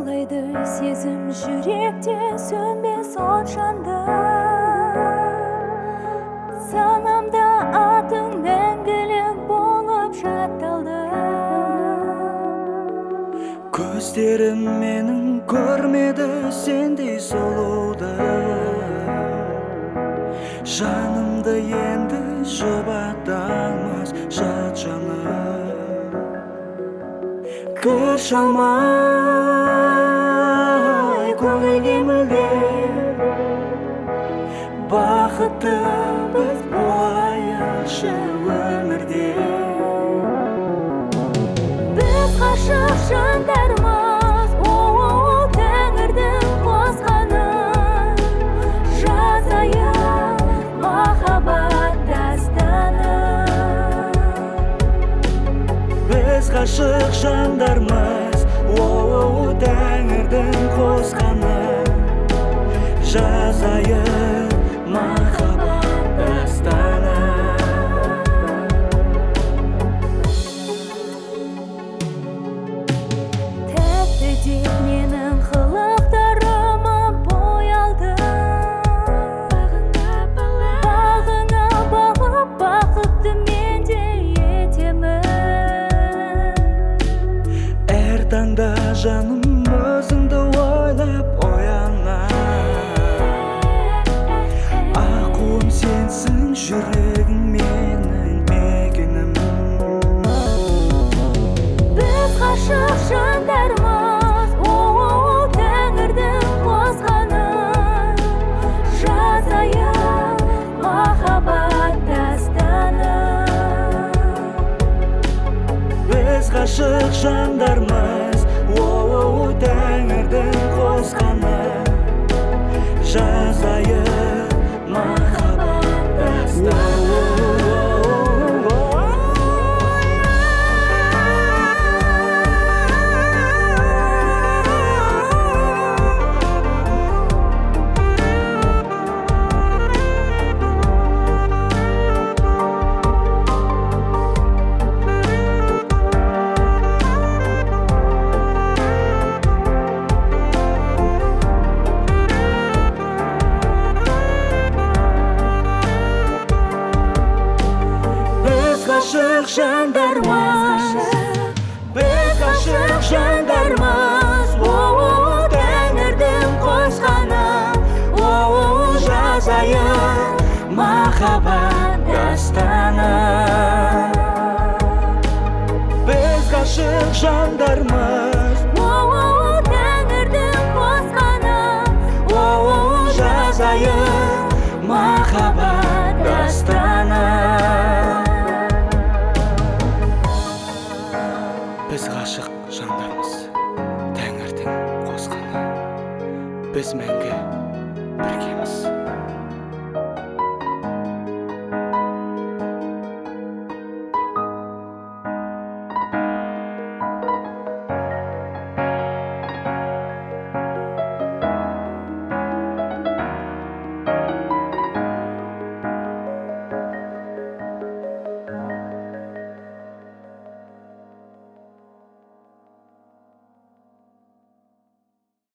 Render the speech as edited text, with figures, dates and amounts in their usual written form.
лаулайды сезім жүректе сөнбес от жанды. Санамда атың мәңгілік болып жатталды. Көздерім менің көрмеді сендей сұлуды. Жанымды енді жұбатамыз жат жаны. Көш алмай көңілге мүлде бақытты біз болайыншы өмірде. Біз ғашық жандармыз, Тәңірдің қосқаны. Жазайық махаббат дастанын. Біз ғашық жандармыз, Тәңірдің қосқаны. Жазайық махаббат дастанын. Тәтті деп менің қылықтарыма бой алды. Бағыңа бағып бақытты мен де етемін. Әр таңда жаным өзіңді ойлап оянам. Аққуым сенсің, жүрегім менің мекенім. Біз ғашық жандармыз, Тәңірдің қосқаны. Жазайық махаббат дастанын. Біз ғашық жандармыз, Тәңірдің қосқаны. Жазайық махаббат дастанын. Ғашық жандармыз, біз ғашық жандармыз, Тәңірдің қосқаны. Жазайық махаббат дастанын. Біз ғашық жандармыз, Тәңірдің қосқаны. жазайық махаббат дастанын. Біз ғашық жандармыз, Тәңірдің қосқаны. Біз мәңгі біргеміз.